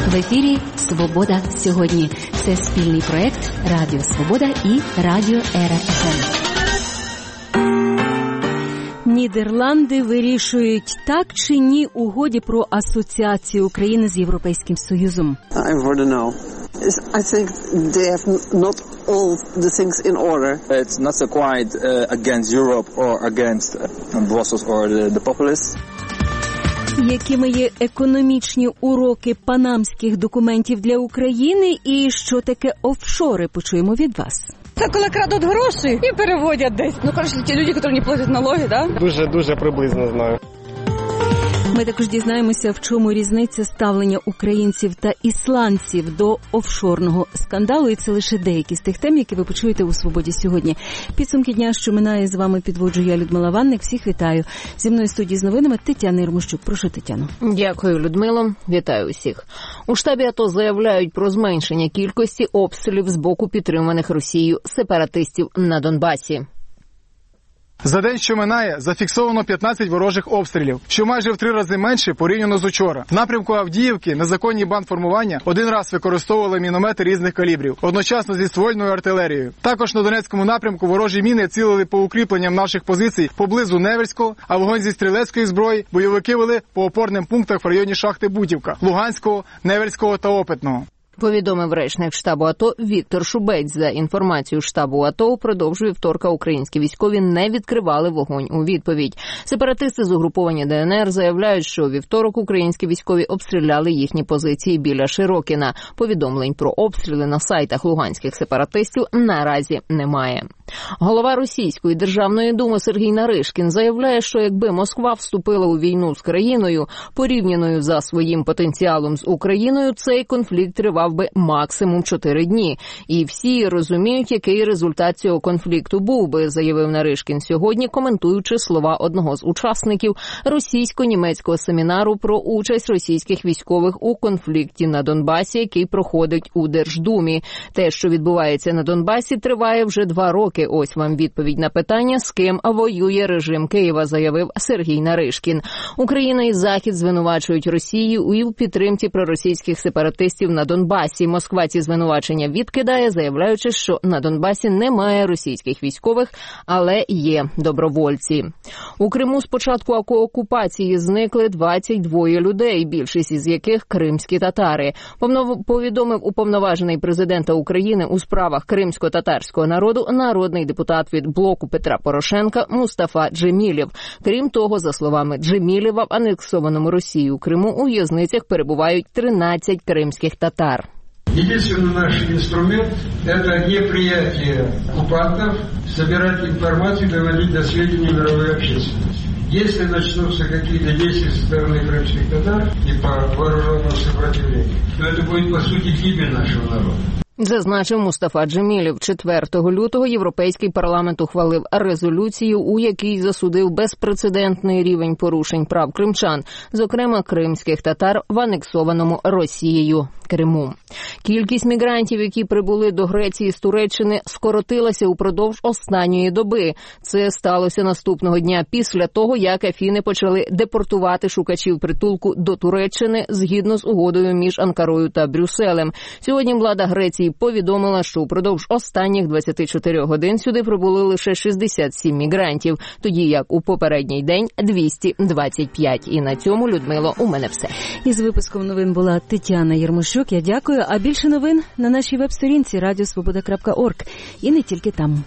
В ефірі «Свобода сьогодні». Це спільний проєкт Радіо Свобода і Радіо РФМ. Нідерланди вирішують, так чи ні угоді про асоціацію України з Європейським Союзом. I want to know. I think they have not all the things in order. It's not so quite against Europe or against Brussels or the populists. Якими є економічні уроки панамських документів для України і що таке офшори, почуємо від вас. Це коли крадуть гроші і переводять десь. Ну, коротше, ті люди, які не платять налоги, так? Да? Дуже приблизно знаю. Ми також дізнаємося, в чому різниця ставлення українців та ісландців до офшорного скандалу. І це лише деякі з тих тем, які ви почуєте у «Свободі сьогодні». Підсумки дня, що минає, з вами підводжу я, Людмила Ванник. Всіх вітаю. Зі мною в студії з новинами Тетяна Єрмощук. Прошу, Тетяно. Дякую, Людмило. Вітаю усіх. У штабі АТО заявляють про зменшення кількості обстрілів з боку підтриманих Росією сепаратистів на Донбасі. За день, що минає, зафіксовано 15 ворожих обстрілів, що майже в 3 рази менше порівняно з учора. В напрямку Авдіївки незаконні бандформування один раз використовували міномети різних калібрів, одночасно зі ствольною артилерією. Також на Донецькому напрямку ворожі міни цілили по укріпленням наших позицій поблизу Неверського, а вогонь зі стрілецької зброї бойовики вели по опорним пунктах в районі шахти Бутівка, Луганського, Неверського та Опитного. Повідомив речник штабу АТО Віктор Шубець. За інформацією штабу АТО, упродовж вівторка українські військові не відкривали вогонь у відповідь. Сепаратисти з угруповання ДНР заявляють, що у вівторок українські військові обстріляли їхні позиції біля Широкіна. Повідомлень про обстріли на сайтах луганських сепаратистів наразі немає. Голова Російської Державної Думи Сергій Наришкін заявляє, що якби Москва вступила у війну з країною, порівняною за своїм потенціалом з Україною, цей конфлікт тривав би максимум 4 дні. І всі розуміють, який результат цього конфлікту був би, заявив Наришкін сьогодні, коментуючи слова одного з учасників російсько-німецького семінару про участь російських військових у конфлікті на Донбасі, який проходить у Держдумі. Те, що відбувається на Донбасі, триває вже 2 роки. Ось вам відповідь на питання, з ким воює режим Києва, заявив Сергій Наришкін. Україна і Захід звинувачують Росію у підтримці проросійських сепаратистів на Донбасі. Москва ці звинувачення відкидає, заявляючи, що на Донбасі немає російських військових, але є добровольці. У Криму з початку окупації зникли 22 людей, більшість із яких кримські татари. Повідомив уповноважений президента України у справах кримсько-татарського народу народний депутат від блоку Петра Порошенка Мустафа Джемілєв. Крім того, за словами Джемілєва, в анексованому Росією Криму у в'язницях перебувають 13 кримських татар. Единственный наш инструмент – это неприятие оккупантов, собирать информацию, доводить до сведения мировой общественности. Если начнутся какие-то действия со стороны крымских татар и по вооруженному сопротивлению, то это будет, по сути, гибель нашего народа. Зазначив Мустафа Джемілєв. 4 лютого Європейський парламент ухвалив резолюцію, у якій засудив безпрецедентний рівень порушень прав кримчан, зокрема кримських татар в анексованому Росією Криму. Кількість мігрантів, які прибули до Греції з Туреччини, скоротилася упродовж останньої доби. Це сталося наступного дня після того, як Афіни почали депортувати шукачів притулку до Туреччини згідно з угодою між Анкарою та Брюсселем. Сьогодні влада Греції повідомила, що упродовж останніх 24 годин сюди прибули лише 67 мігрантів, тоді як у попередній день 225. І на цьому, Людмило, у мене все. Із випуском новин була Тетяна Єрмощук. Я дякую. А більше новин на нашій веб-сторінці radiosvoboda.org. І не тільки там.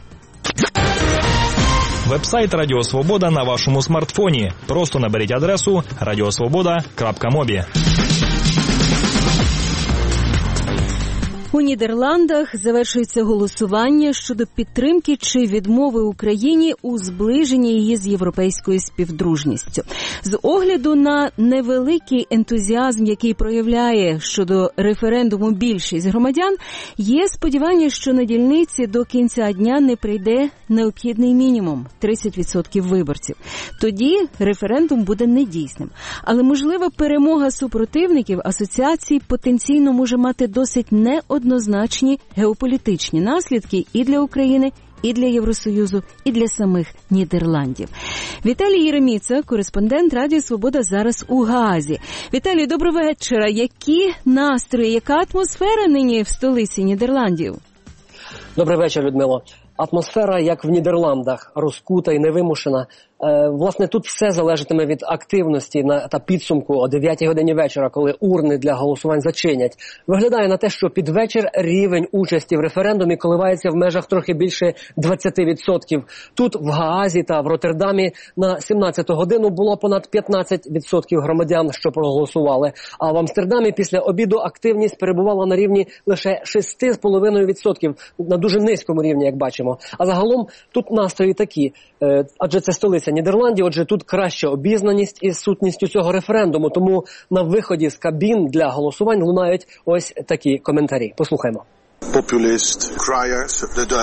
Веб-сайт Радіо Свобода на вашому смартфоні. Просто наберіть адресу radiosvoboda.mobi. У Нідерландах завершується голосування щодо підтримки чи відмови Україні у зближенні її з європейською співдружністю. З огляду на невеликий ентузіазм, який проявляє щодо референдуму більшість громадян, є сподівання, що на дільниці до кінця дня не прийде необхідний мінімум – 30% виборців. Тоді референдум буде недійсним. Але, можливо, перемога супротивників асоціації потенційно може мати досить неоднозначні геополітичні наслідки і для України, і для Євросоюзу, і для самих Нідерландів. Віталій Єреміца, кореспондент Радіо Свобода, зараз у Гаазі. Віталій, доброго вечора. Які настрої, яка атмосфера нині в столиці Нідерландів? Добрий вечір, Людмило. Атмосфера, як в Нідерландах, розкута і невимушена. Власне, тут все залежатиме від активності та підсумку о 9 годині вечора, коли урни для голосувань зачинять. Виглядає на те, що під вечір рівень участі в референдумі коливається в межах трохи більше 20%. Тут, в Гаазі та в Роттердамі, на 17-ту годину було понад 15% громадян, що проголосували. А в Амстердамі після обіду активність перебувала на рівні лише 6,5%, на дуже низькому рівні, як бачимо. А загалом тут настрої такі, адже це столиця Нідерландів, отже, тут краща обізнаність із сутністю цього референдуму, тому на виході з кабін для голосувань лунають ось такі коментарі. Послухаймо. Populist criers,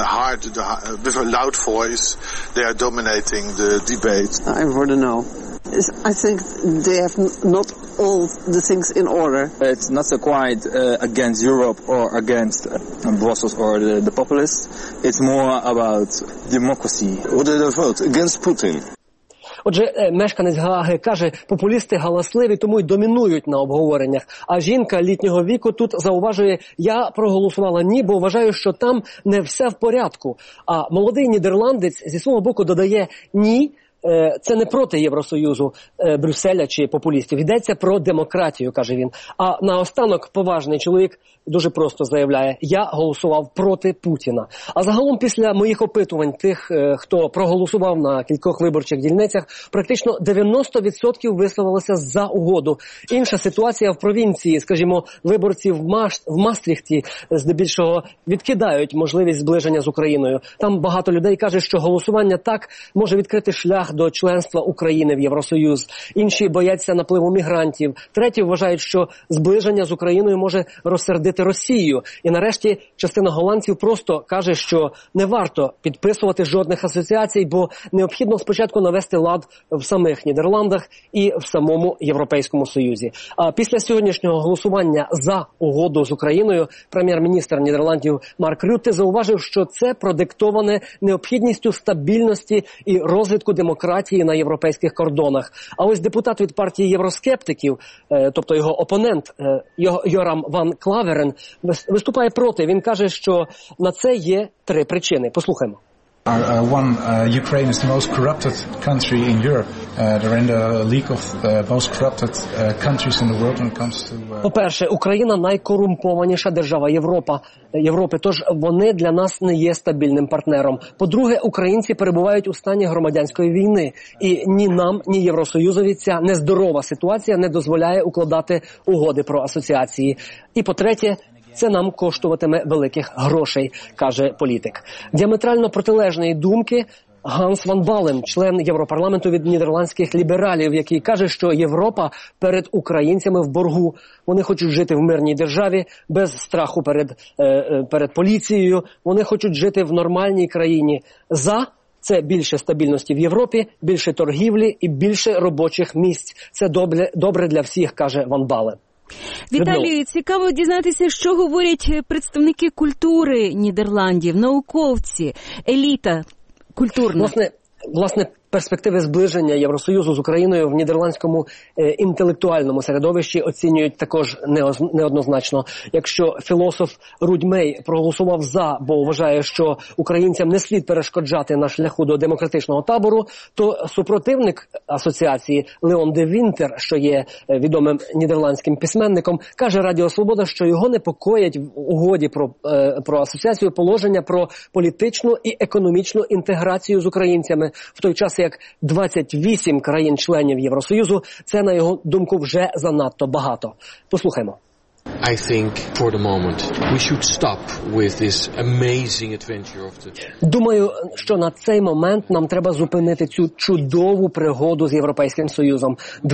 with a loud voice, they are dominating the debate. I want to know. I think they have not all the things in order. It's not so quite against Europe or against Brussels or the populists. It's more about democracy. What did they vote? Against Putin. Отже, мешканець Гааги каже, популісти галасливі, тому й домінують на обговореннях. А жінка літнього віку тут зауважує, я проголосувала ні, бо вважаю, що там не все в порядку. А молодий нідерландець зі свого боку додає ні, це не проти Євросоюзу, Брюсселя чи популістів. Йдеться про демократію, каже він. А наостанок поважний чоловік дуже просто заявляє, я голосував проти Путіна. А загалом після моїх опитувань тих, хто проголосував на кількох виборчих дільницях, практично 90% висловилося за угоду. Інша ситуація в провінції, скажімо, виборці в Мастріхті здебільшого відкидають можливість зближення з Україною. Там багато людей каже, що голосування так може відкрити шлях до членства України в Євросоюз. Інші бояться напливу мігрантів. Треті вважають, що зближення з Україною може розсердити Росію. І нарешті частина голландців просто каже, що не варто підписувати жодних асоціацій, бо необхідно спочатку навести лад в самих Нідерландах і в самому Європейському Союзі. А після сьогоднішнього голосування за угоду з Україною прем'єр-міністр Нідерландів Марк Рютте зауважив, що це продиктоване необхідністю стабільності і розвитку демократії на європейських кордонах. А ось депутат від партії євроскептиків, тобто його опонент Йорам Ван Клаверен, виступає проти. Він каже, що на це є 3 причини. Послухаймо. Ukraine is the most corrupted country in Europe. They're in the league of the most corrupted countries in the world when it comes to... По-перше, Україна найкорумпованіша держава Європи, тож вони для нас не є стабільним партнером. По-друге, українці перебувають у стані громадянської війни. І ні нам, ні Євросоюзові ця нездорова ситуація не дозволяє укладати угоди про асоціації. І по-третє, це нам коштуватиме великих грошей, каже політик. Діаметрально протилежної думки Ганс Ван Бален, член Європарламенту від нідерландських лібералів, який каже, що Європа перед українцями в боргу. Вони хочуть жити в мирній державі, без страху перед поліцією. Вони хочуть жити в нормальній країні. Це більше стабільності в Європі, більше торгівлі і більше робочих місць. Це добре для всіх, каже Ван Бален. Віталію, цікаво дізнатися, що говорять представники культури Нідерландів, науковці, еліта культурна. Власне, перспективи зближення Євросоюзу з Україною в нідерландському інтелектуальному середовищі оцінюють також неоднозначно. Якщо філософ Руд Мей проголосував за, бо вважає, що українцям не слід перешкоджати на шляху до демократичного табору, то супротивник асоціації Леон де Вінтер, що є відомим нідерландським письменником, каже Радіо Свобода, що його непокоять в угоді про асоціацію положення про політичну і економічну інтеграцію з українцями, в той час як 28 країн-членів Євросоюзу – це, на його думку, вже занадто багато. Послухаймо. I think for the moment we should stop with this amazing adventure of the... Думаю, що на цей момент нам треба зупинити цю чудову пригоду з Європейським Союзом.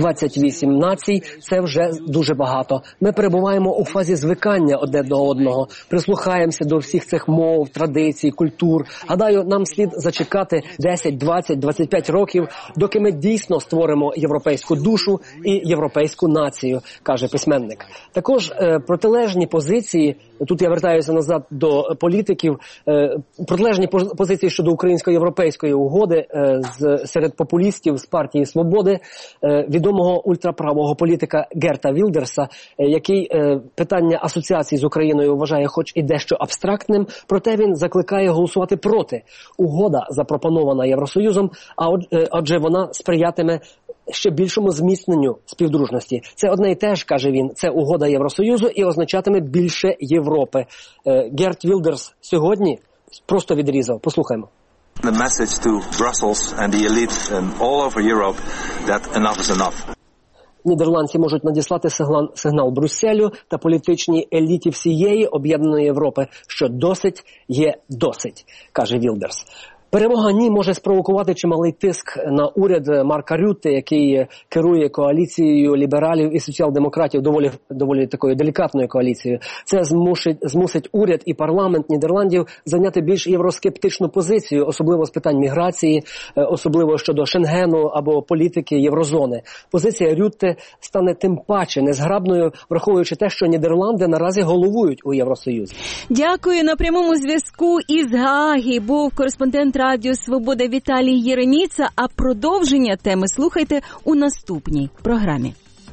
28 націй – це вже дуже багато. Ми перебуваємо у фазі звикання одне до одного, прислухаємося до всіх цих мов, традицій, культур. Гадаю, нам слід зачекати 10, 20, 25 років, доки ми дійсно створимо європейську душу і європейську націю, каже письменник. Також протилежні позиції, тут я вертаюся назад до політиків, протилежні позиції щодо українсько-європейської угоди серед популістів з партії «Свободи», відомого ультраправого політика Герта Вілдерса, який питання асоціації з Україною вважає хоч і дещо абстрактним, проте він закликає голосувати проти. Угода запропонована Євросоюзом, отже вона сприятиме ще більшому зміцненню співдружності. Це одне і те ж, каже він, це угода Євросоюзу і означатиме більше Європи. Герт Вілдерс сьогодні просто відрізав. Послухаймо. The message to Brussels and the elite all over Europe that enough is enough. Нідерландці можуть надіслати сигнал Брюсселю та політичній еліті всієї об'єднаної Європи, що досить є досить, каже Вілдерс. Перемога «ні» може спровокувати чималий тиск на уряд Марка Рютте, який керує коаліцією лібералів і соціал-демократів, доволі такою делікатною коаліцією. Це змусить уряд і парламент Нідерландів зайняти більш євроскептичну позицію, особливо з питань міграції, особливо щодо Шенгену або політики єврозони. Позиція Рютте стане тим паче незграбною, враховуючи те, що Нідерланди наразі головують у Євросоюзі. Дякую. На прямому зв'язку із Гааги був кореспондент Радіо Свобода Віталій Єреміца, а продовження теми слухайте у наступній програмі.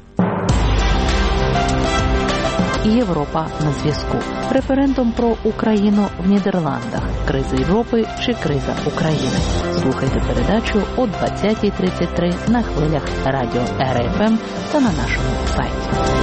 Європа на зв'язку. Референдум про Україну в Нідерландах. Криза Європи чи криза України? Слухайте передачу о 20:33 на хвилях Радіо РФМ та на нашому сайті.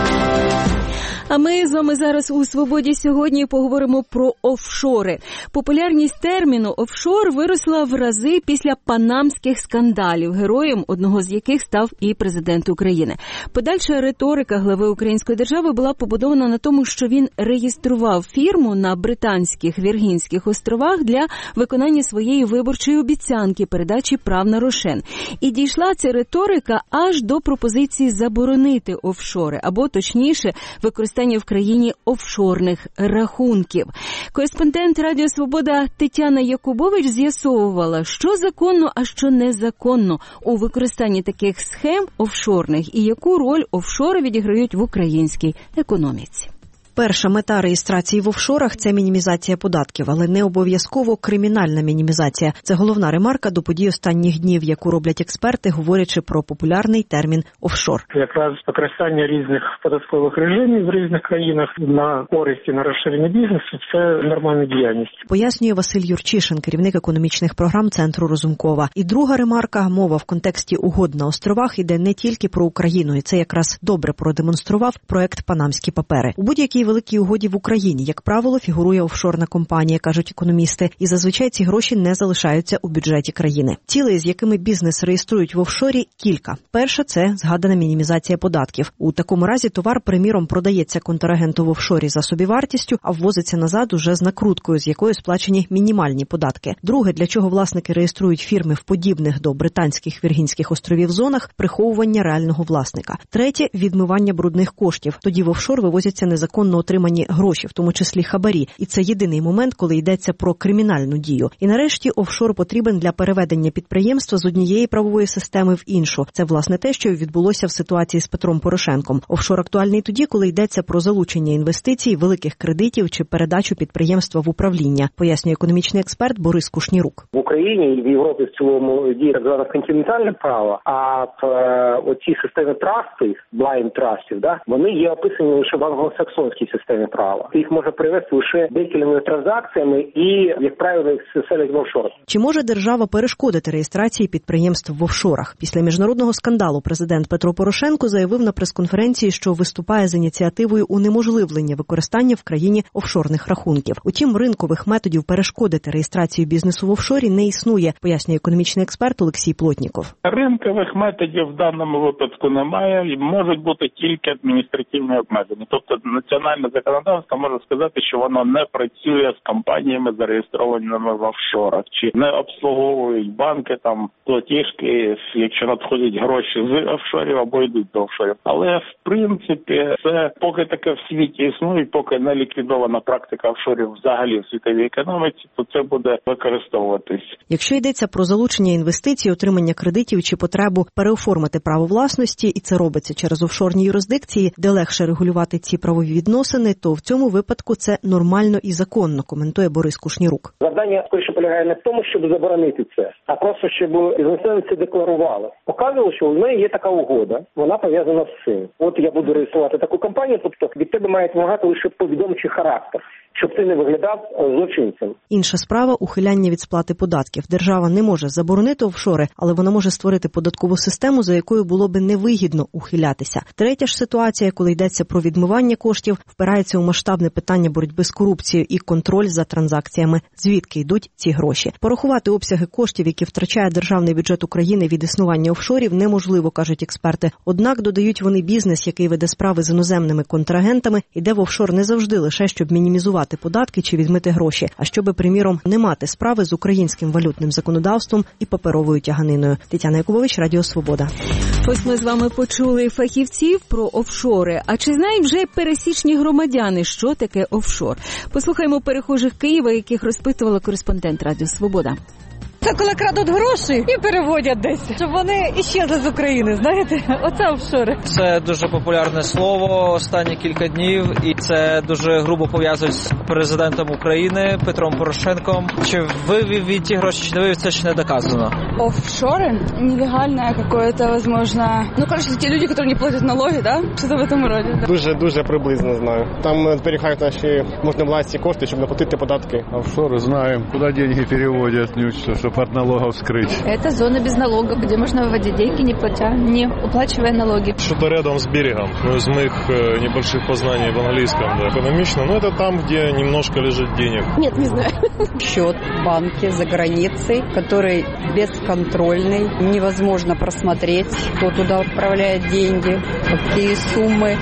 А ми з вами зараз у «Свободі» сьогодні поговоримо про офшори. Популярність терміну «офшор» виросла в рази після панамських скандалів, героєм одного з яких став і президент України. Подальша риторика глави Української держави була побудована на тому, що він реєстрував фірму на Британських Віргінських островах для виконання своєї виборчої обіцянки передачі прав на Рошен. І дійшла ця риторика аж до пропозиції заборонити офшори, або точніше використання в країні офшорних рахунків. Кореспондент Радіо Свобода Тетяна Якубович з'ясовувала, що законно, а що незаконно у використанні таких схем офшорних і яку роль офшори відіграють в українській економіці. Перша мета реєстрації в офшорах – це мінімізація податків, але не обов'язково кримінальна мінімізація. Це головна ремарка до подій останніх днів, яку роблять експерти, говорячи про популярний термін «офшор». Якраз використання різних податкових режимів в різних країнах на користь і на розширення бізнесу – це нормальна діяльність. Пояснює Василь Юрчишин, керівник економічних програм Центру Розумкова. І друга ремарка – мова в контексті угод на островах йде не тільки про Україну, і це якраз добре продемонстрував проект «Панамські папери». У будь-якій великій угоді в Україні, як правило, фігурує офшорна компанія, кажуть економісти, і зазвичай ці гроші не залишаються у бюджеті країни. Цілей, з якими бізнес реєструють в офшорі, кілька. Перша – це згадана мінімізація податків. У такому разі товар, приміром, продається контрагенту в офшорі за собівартістю, а ввозиться назад уже з накруткою, з якою сплачені мінімальні податки. Друге, для чого власники реєструють фірми в подібних до Британських Віргінських островів зонах – приховування реального власника. Третє – відмивання брудних коштів. Тоді в офшор вивозяться незаконно отримані гроші, в тому числі хабарі. І це єдиний момент, коли йдеться про кримінальну дію. І нарешті офшор потрібен для переведення підприємства з однієї правової системи в іншу. Це, власне, те, що відбулося в ситуації з Петром Порошенком. Офшор актуальний тоді, коли йдеться про залучення інвестицій, великих кредитів чи передачу підприємства в управління, пояснює економічний експерт Борис Кушнірук. В Україні і в Європі в цілому діє так зване континентальне право, а в оцій системі трастів, blind трастів, вони є описані лише в англосаксонській системі права. Їх може привести лише декількома транзакціями і, як правило, їх селять в офшорах. Чи може держава перешкодити реєстрації підприємств в офшорах? Після міжнародного скандалу президент Петро Порошенко заявив на прес-конференції, що виступає з ініціативою унеможливлення використання в країні офшорних рахунків. Утім, ринкових методів перешкодити реєстрацію бізнесу в офшорі не існує, пояснює економічний експерт Олексій Плотніков. Ринкових методів в даному випадку немає, і можуть бути тільки адміністративні обмеження. Тобто національна національне законодавство може сказати, що воно не працює з компаніями, зареєстрованими в офшорах, чи не обслуговують банки там платіжки, якщо надходять гроші з офшорів або йдуть до офшорів. Але в принципі це поки таке в світі існує, поки не ліквідована практика офшорів взагалі в світовій економіці, то це буде використовуватись. Якщо йдеться про залучення інвестицій, отримання кредитів чи потребу переоформити право власності, і це робиться через офшорні юрисдикції, де легше регулювати ці правові відносини, то в цьому випадку це нормально і законно, коментує Борис Кушнірук. Завдання скоріше полягає не в тому, щоб заборонити це, а просто щоб бізнесмени це декларували. Показували, що у неї є така угода, вона пов'язана з цим. От я буду реєструвати таку компанію, тобто від тебе має вимагати лише повідомчий характер, щоб ти не виглядав злочинцем. Інша справа – ухиляння від сплати податків. Держава не може заборонити офшори, але вона може створити податкову систему, за якою було би невигідно ухилятися. Третя ж ситуація, коли йдеться про відмивання коштів, впирається у масштабне питання боротьби з корупцією і контроль за транзакціями. Звідки йдуть ці гроші? Порахувати обсяги коштів, які втрачає державний бюджет України від існування офшорів, неможливо, кажуть експерти. Однак, додають вони, бізнес, який веде справи з іноземними контрагентами, іде в офшор не завжди лише, щоб мінімізувати податки чи відмити гроші, а щоби, приміром, не мати справи з українським валютним законодавством і паперовою тяганиною. Тетяна Якубович, Радіо Свобода. Ось ми з вами почули фахівців про офшори. А чи знають вже пересічні громадяни, що таке офшор? Послухаємо перехожих Києва, яких розпитувала кореспондент Радіо Свобода. Це коли крадуть гроші і переводять десь, щоб вони іщезли з України, знаєте? Оце офшори. Це дуже популярне слово останні кілька днів, і це дуже грубо пов'язують з президентом України Петром Порошенком. Чи вивів він ті гроші, чи не вивів, це ще не доказано. Офшоры нелегальное какое-то, возможно. Ну, короче, те люди, которые не платят налоги, да? Что-то в этом роде. Да? Дуже приблизно знаю. Там зберігають наші можновласні кошти, щоб не платити податки. Офшоры знаем, куда деньги переводят, чтобы от налогов скрыть. Это зона без налогов, где можно выводить деньги, не платя, не уплачивая налоги. Что-то рядом с берегом. Ну, из моих небольших познаний в английском, да, экономично, но это там, где немножко лежит денег. Нет, не знаю. Счет в банке за границей, который бесконтрольный. Невозможно просмотреть, кто туда отправляет деньги, какие суммы.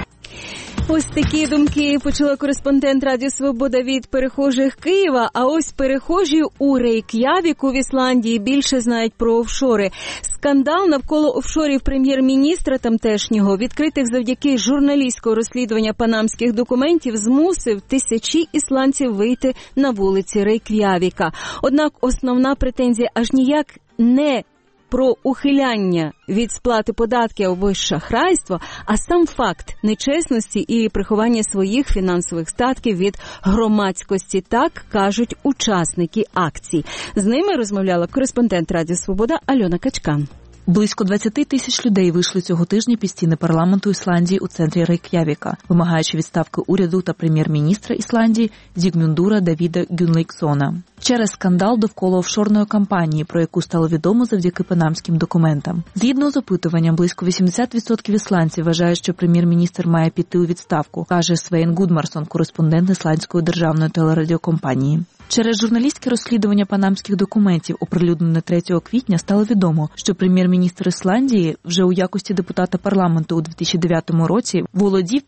Ось такі думки почула кореспондент Радіо Свобода від перехожих Києва. А ось перехожі у Рейк'явіку в Ісландії більше знають про офшори. Скандал навколо офшорів прем'єр-міністра тамтешнього, відкритих завдяки журналістського розслідування панамських документів, змусив тисячі ісландців вийти на вулиці Рейк'явіка. Однак основна претензія аж ніяк не про ухиляння від сплати податків або шахрайство, а сам факт нечесності і приховання своїх фінансових статків від громадськості, так кажуть учасники акцій. З ними розмовляла кореспондент Радіо Свобода Альона Качкан. Близько 20 тисяч людей вийшли цього тижня під стіни парламенту Ісландії у центрі Рейк'явіка, вимагаючи відставки уряду та прем'єр-міністра Ісландії Зігмюндура Давіда Гюнлейксона через скандал довкола офшорної компанії, про яку стало відомо завдяки панамським документам. Згідно з опитуванням, близько 80% ісландців вважають, що прем'єр-міністр має піти у відставку, каже Свейн Гудмарсон, кореспондент ісландської державної телерадіокомпанії. Через журналістське розслідування панамських документів, оприлюднене 3 квітня, стало відомо, що прем'єр-міністр Ісландії вже у якості депутата парламенту у 2009 році володів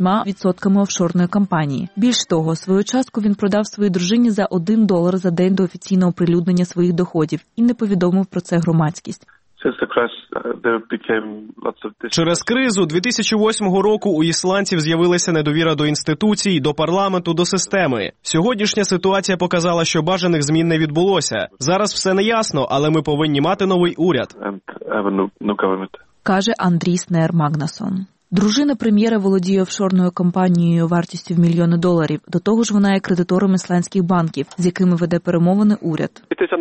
50% офшорної компанії. Більш того, свою частку він продав своїй дружині за $1 за день до офіційного оприлюднення своїх доходів і не повідомив про це громадськість. Через кризу 2008 року у ісландців з'явилася недовіра до інституцій, до парламенту, до системи. Сьогоднішня ситуація показала, що бажаних змін не відбулося. Зараз все неясно, але ми повинні мати новий уряд. Каже Андрій Снер Магнасон. Дружина прем'єра володіє офшорною компанією вартістю $1 мільйон. До того ж, вона є кредитором ісландських банків, з якими веде перемовини уряд.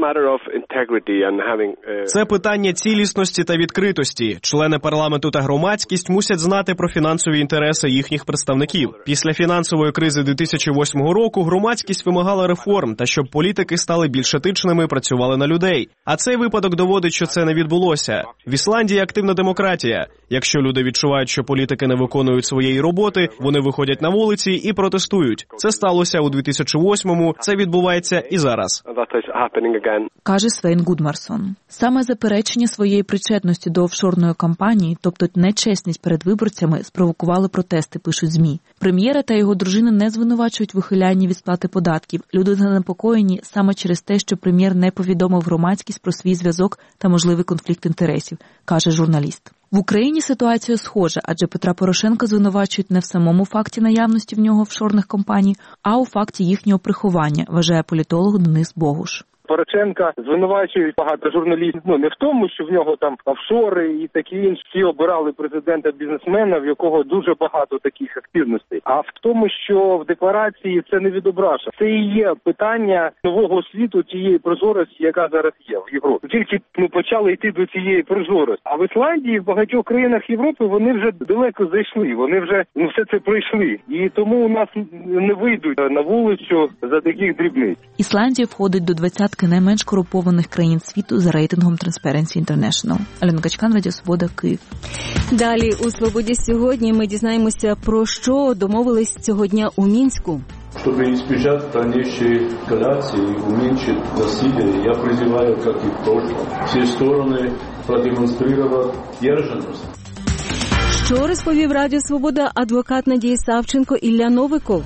Це питання цілісності та відкритості. Члени парламенту та громадськість мусять знати про фінансові інтереси їхніх представників. Після фінансової кризи 2008 року громадськість вимагала реформ та щоб політики стали більш етичними і працювали на людей. А цей випадок доводить, що це не відбулося. В Ісландії активна демократія. Якщо люди відчувають, що політики політики не виконують своєї роботи, вони виходять на вулиці і протестують. Це сталося у 2008-му, це відбувається і зараз. Каже Свейн Гудмарсон. Саме заперечення своєї причетності до офшорної кампанії, тобто нечесність перед виборцями, спровокували протести, пишуть ЗМІ. Прем'єра та його дружина не звинувачують вихиляння від сплати податків. Люди занепокоєні саме через те, що прем'єр не повідомив громадськість про свій зв'язок та можливий конфлікт інтересів, каже журналіст. В Україні ситуація схожа, адже Петра Порошенка звинувачують не в самому факті наявності в нього офшорних компаній, а у факті їхнього приховання, вважає політолог Денис Богуш. Порошенка звинувачують багато журналістів, не в тому, що в нього там офшори і такі інші. Всі обирали президента-бізнесмена, в якого дуже багато таких активностей. А в тому, що в декларації це не відображено. Це і є питання нового світу, тієї прозорості, яка зараз є в Європі. Тільки почали йти до цієї прозорості. А в Ісландії, в багатьох країнах Європи вони вже далеко зайшли, вони вже все це пройшли. І тому у нас не вийдуть на вулицю за таких дрібниць. Ісландія входить до 20 найменш корумпованих країн світу за рейтингом Transparency International. Альона Качкан, Радіо Свобода, Київ. Далі у «Свободі сьогодні» ми дізнаємося, про що домовились цього дня у Мінську. Чтобы избежать дальнейшей эскалации и уменьшить насилие, я призываю, как и в прошлом, все стороны продемонстрировать сдержанность. Що розповів Радіо Свобода адвокат Надії Савченко Ілля Новиков?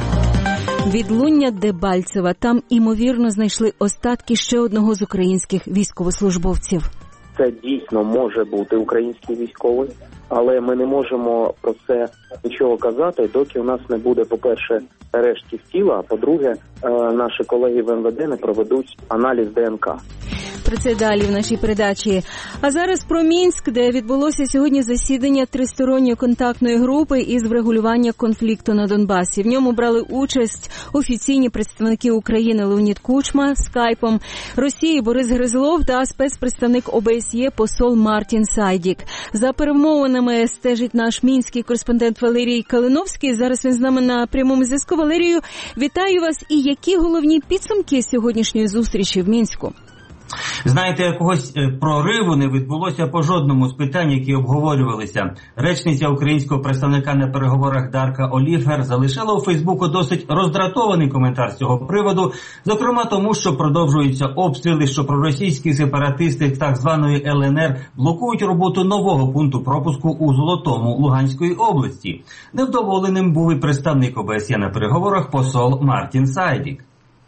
Відлуння Дебальцева. Там, імовірно, знайшли остатки ще одного з українських військовослужбовців. Це дійсно може бути український військовий, але ми не можемо про це нічого казати, доки у нас не буде, по-перше, арештів тіла, а по-друге, наші колеги в МВД не проведуть аналіз ДНК. Про це далі в нашій передачі. А зараз про Мінськ, де відбулося сьогодні засідання тристоронньої контактної групи із врегулювання конфлікту на Донбасі. В ньому брали участь офіційні представники України Леонід Кучма скайпом, Росії Борис Гризлов та спецпредставник ОБСЄ посол Мартін Сайдік. За перемовинами стежить наш мінський кореспондент Валерій Калиновський. Зараз він з нами на прямому зв'язку. Валерію, вітаю вас. І які головні підсумки сьогоднішньої зустрічі в Мінську? Знаєте, якогось прориву не відбулося по жодному з питань, які обговорювалися. Речниця українського представника на переговорах Дарка Оліфер залишила у Фейсбуку досить роздратований коментар з цього приводу, зокрема тому, що продовжуються обстріли, що проросійські сепаратисти так званої ЛНР блокують роботу нового пункту пропуску у Золотому Луганської області. Невдоволеним був і представник ОБСЄ на переговорах посол Мартін Сайдік.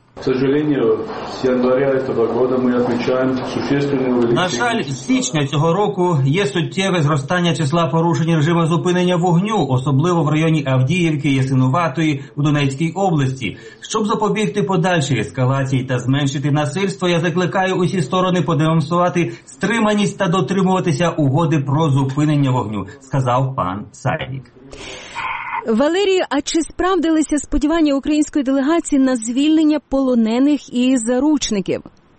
На жаль, з січня цього року є суттєве зростання числа порушень режиму зупинення вогню, особливо в районі Авдіївки, Ясинуватої у Донецькій області. Щоб запобігти подальшій ескалації та зменшити насильство, я закликаю усі сторони продемонструвати стриманість та дотримуватися угоди про зупинення вогню, сказав пан Сайдік. Валерію, а чи справдилися сподівання української делегації на звільнення полонених і заручників?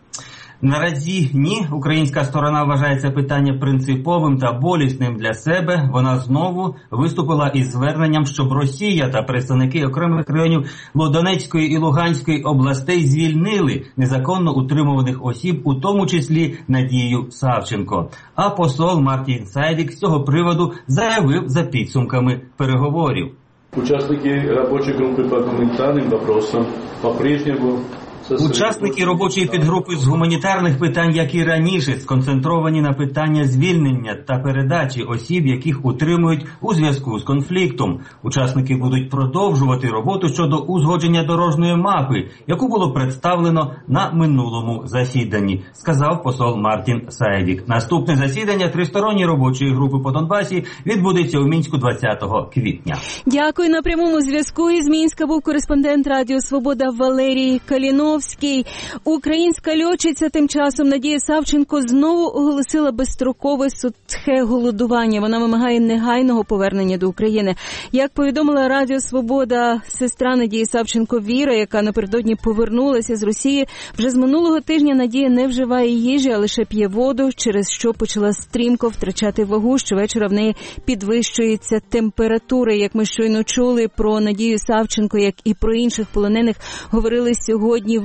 Наразі ні. Українська сторона вважає це питання принциповим та болісним для себе. Вона знову виступила із зверненням, щоб Росія та представники окремих районів Донецької і Луганської областей звільнили незаконно утримуваних осіб, у тому числі Надію Савченко. А посол Мартін Сайдік з цього приводу заявив за підсумками переговорів. Учасники робочої групи по гуманітарним вопросам по-прежнему Учасники робочої підгрупи з гуманітарних питань, як і раніше, сконцентровані на питання звільнення та передачі осіб, яких утримують у зв'язку з конфліктом. Учасники будуть продовжувати роботу щодо узгодження дорожньої мапи, яку було представлено на минулому засіданні, сказав посол Мартін Сайдік. Наступне засідання тристоронньої робочої групи по Донбасі відбудеться у Мінську 20 квітня. Дякую. На прямому зв'язку із Мінська був кореспондент Радіо Свобода Валерій Каліновський. Українська льотчиця тим часом Надія Савченко знову оголосила безстрокове сухе голодування. Вона вимагає негайного повернення до України. Як повідомила Радіо Свобода, сестра Надії Савченко Віра, яка напередодні повернулася з Росії, вже з минулого тижня Надія не вживає їжі, а лише п'є воду, через що почала стрімко втрачати вагу. Щовечора в неї підвищується температура. Як ми щойно чули про Надію Савченко, як і про інших полонених, говорили сьогодні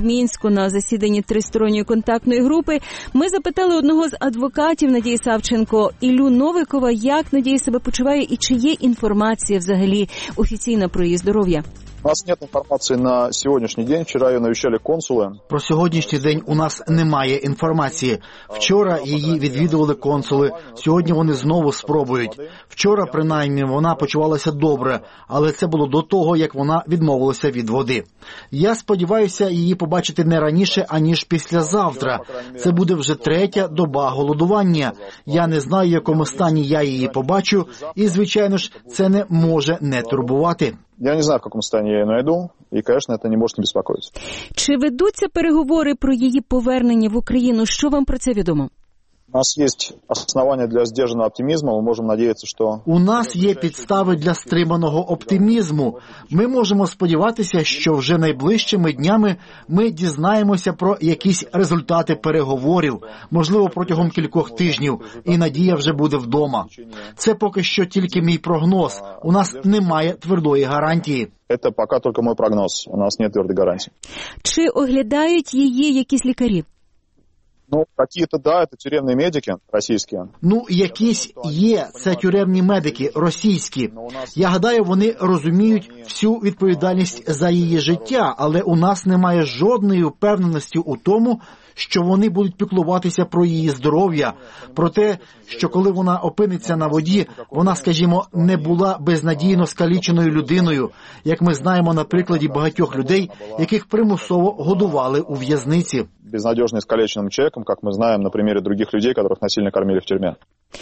в Мінську на засіданні тристоронньої контактної групи, ми запитали одного з адвокатів Надії Савченко, Іллю Новикова, як Надія себе почуває і чи є інформація взагалі офіційна про її здоров'я. У нас нет інформації на сьогоднішній день. Вчора її навіщали консули. Про сьогоднішній день у нас немає інформації. Вчора її відвідували консули. Сьогодні вони знову спробують. Вчора, принаймні, вона почувалася добре, але це було до того, як вона відмовилася від води. Я сподіваюся її побачити не раніше, аніж післязавтра. Це буде вже 3-я доба голодування. Я не знаю, в якому стані я її побачу, і, звичайно ж, це не може не турбувати. Я не знаю, в якому стані я її знайду, і, звісно, це не може не безпокоїти. Чи ведуться переговори про її повернення в Україну? Що вам про це відомо? У нас є основання для здержаного оптимізму, ми можемо сподіватися, що... У нас є підстави для стриманого оптимізму. Ми можемо сподіватися, що вже найближчими днями ми дізнаємося про якісь результати переговорів, можливо, протягом кількох тижнів, і Надія вже буде вдома. Це поки що тільки мій прогноз. У нас немає твердої гарантії. Це поки тільки мій прогноз. У нас немає твердої гарантії. Чи оглядають її якісь лікарі? Ну, какие-то, да, это тюремные медики російські. Ну, якісь є, це тюремні медики російські. Я гадаю, вони розуміють всю відповідальність за її життя, але у нас немає жодної впевненості у тому, що вони будуть піклуватися про її здоров'я, про те, що коли вона опиниться на воді, вона, скажімо, не була безнадійно скаліченою людиною, як ми знаємо на прикладі багатьох людей, яких примусово годували у в'язниці. Безнадежно искалеченным человеком, как мы знаем на примере других людей, которых насильно кормили в тюрьме.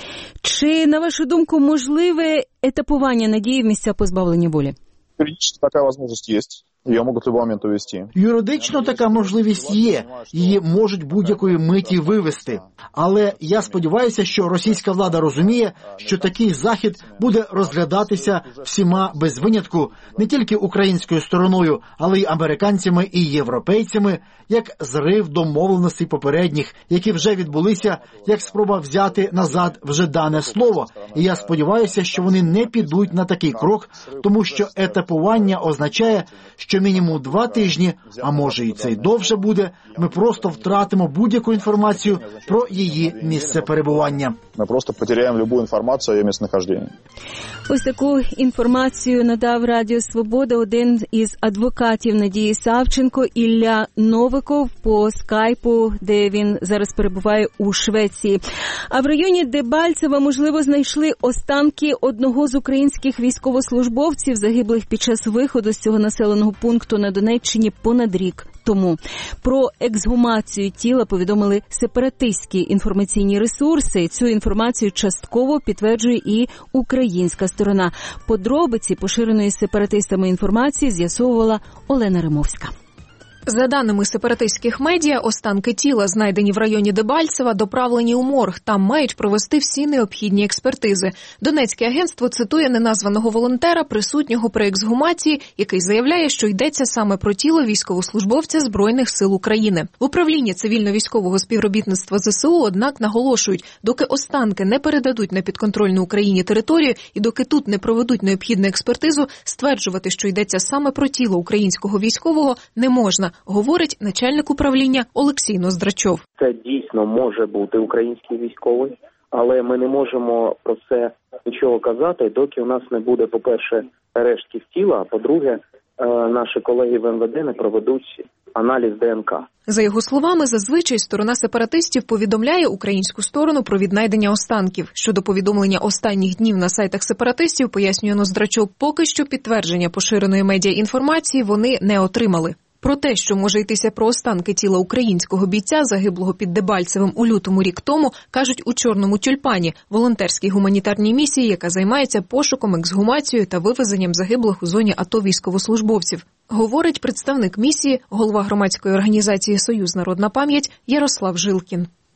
Чи, на вашу думку, можливе етапування Надії в місця позбавлення волі? Юридически такая возможность есть. Її можуть в будь-який момент увезти. Юридично така можливість є. Її можуть будь-якої миті вивезти. Але я сподіваюся, що російська влада розуміє, що такий захід буде розглядатися всіма без винятку, не тільки українською стороною, але й американцями і європейцями, як зрив домовленостей попередніх, які вже відбулися, як спроба взяти назад вже дане слово. І я сподіваюся, що вони не підуть на такий крок, тому що етапування означає, що мінімум 2 тижні, а може і це й довше буде, ми просто втратимо будь-яку інформацію про її місце перебування. Ми просто потеряємо будь-яку інформацію про її місценахождення. Ось таку інформацію надав Радіо Свобода один із адвокатів Надії Савченко Ілля Новиков по скайпу, де він зараз перебуває у Швеції. А в районі Дебальцева, можливо, знайшли останки одного з українських військовослужбовців, загиблих під час виходу з цього населеного пункту на Донеччині понад рік тому. Про ексгумацію тіла повідомили сепаратистські інформаційні ресурси. Цю інформацію частково підтверджує і українська сторона. Подробиці поширеної сепаратистами інформації з'ясовувала Олена Римовська. За даними сепаратистських медіа, останки тіла, знайдені в районі Дебальцева, доправлені у морг. Там мають провести всі необхідні експертизи. Донецьке агентство цитує неназваного волонтера, присутнього при ексгумації, який заявляє, що йдеться саме про тіло військовослужбовця Збройних сил України. В управлінні цивільно-військового співробітництва ЗСУ, однак, наголошують, доки останки не передадуть на підконтрольну Україні територію і доки тут не проведуть необхідну експертизу, стверджувати, що йдеться саме про тіло українського військового, не можна, говорить начальник управління Олексій Ноздрачов. Це дійсно може бути український військовий, але ми не можемо про це нічого казати, доки у нас не буде, по-перше, рештків тіла, а по-друге, наші колеги в МВД не проведуть аналіз ДНК. За його словами, зазвичай сторона сепаратистів повідомляє українську сторону про віднайдення останків. Щодо повідомлення останніх днів на сайтах сепаратистів, пояснює Ноздрачов, поки що підтвердження поширеної медіаінформації вони не отримали. Про те, що може йтися про останки тіла українського бійця, загиблого під Дебальцевим у лютому рік тому, кажуть у «Чорному тюльпані» – волонтерській гуманітарній місії, яка займається пошуком, ексгумацією та вивезенням загиблих у зоні АТО військовослужбовців. Говорить представник місії, голова громадської організації «Союз Народна пам'ять» Ярослав Жилкін.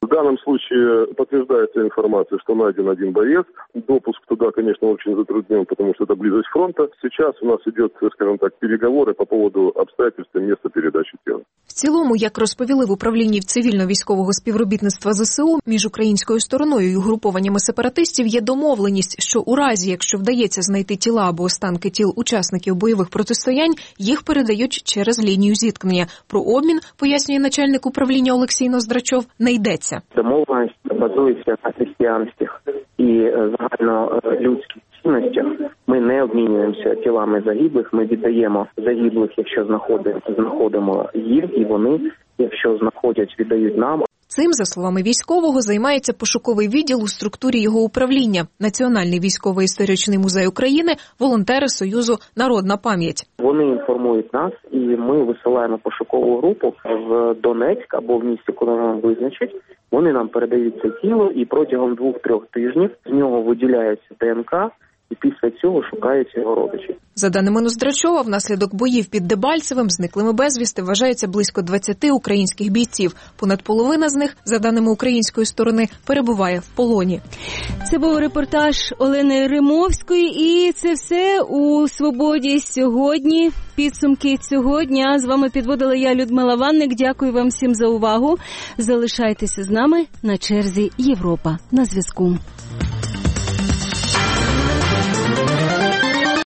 В данном случае подтверждается информация, что найден один боец. Допуск туда, конечно, очень затруднен, потому что это близость фронта. Сейчас у нас идет, скажем так, переговоры по поводу обстоятельств и места передачи тела. В цілому, як розповіли в управлінні цивільно-військового співробітництва ЗСУ, між українською стороною і угрупованнями сепаратистів є домовленість, що у разі, якщо вдається знайти тіла або останки тіл учасників бойових протистоянь, їх передають через лінію зіткнення. Про обмін, пояснює начальник управління Олексій Ноздрачов, не йдеться. Домовленість базується на християнських і загальнолюдських цінностях. Ми не обмінюємося тілами загиблих, ми віддаємо загиблих, якщо знаходимо їх, і вони, якщо знаходять, віддають нам. Цим, за словами військового, займається пошуковий відділ у структурі його управління, Національний військово-історичний музей України, волонтери Союзу «Народна пам'ять». Вони інформують нас, і ми висилаємо пошукову групу в Донецьк або в місті, куди нам визначать. Вони нам передають це тіло, і протягом 2-3 тижнів з нього виділяється ДНК, і після цього шукають його родичі. За даними Ноздрачова, внаслідок боїв під Дебальцевим зниклими безвісти вважається близько 20 українських бійців. Понад половина з них, за даними української сторони, перебуває в полоні. Це був репортаж Олени Римовської, і це все у «Свободі» сьогодні. Підсумки цього дня з вами підводила я, Людмила Ванник. Дякую вам всім за увагу. Залишайтеся з нами. На черзі Європа на зв'язку.